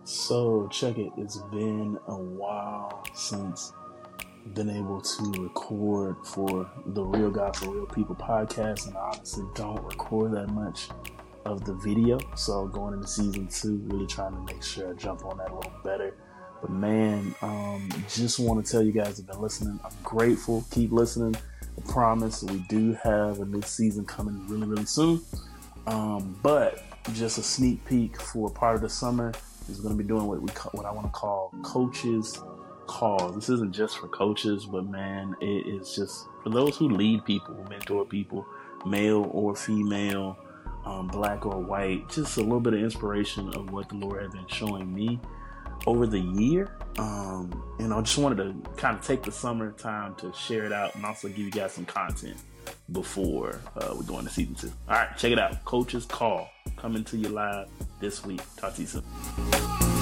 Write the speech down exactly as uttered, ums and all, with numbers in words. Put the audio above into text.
So check it. It's been a while since been able to record for the Real God for Real People podcast, and I honestly don't record that much of the video. So going into season two, really trying to make sure I jump on that a little better. But man, um, just want to tell you guys have been listening. I'm grateful. Keep listening. I promise we do have a new season coming really, really soon. Um, but just a sneak peek for part of the summer is going to be doing what we call, what I want to call coaches calls. This isn't just for coaches, but man, it is just for those who lead people, who mentor people, male or female, um, black or white. Just a little bit of inspiration of what the Lord has been showing me over the year. Um, and I just wanted to kind of take the summertime to share it out and also give you guys some content before uh, we go into season two. All right, check it out. Coach's Call coming to you live this week. Talk to you soon.